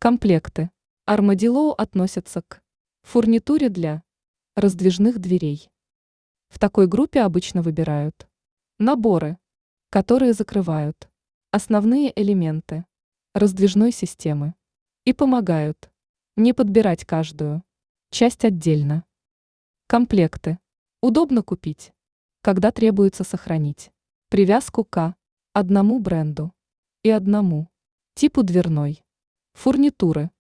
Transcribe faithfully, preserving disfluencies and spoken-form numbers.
Комплекты. Армадиллоу относятся к фурнитуре для раздвижных дверей. В такой группе обычно выбирают наборы, которые закрывают основные элементы раздвижной системы и помогают не подбирать каждую часть отдельно. Комплекты. Удобно купить, когда требуется сохранить привязку к одному бренду и одному типу дверной фурнитуры.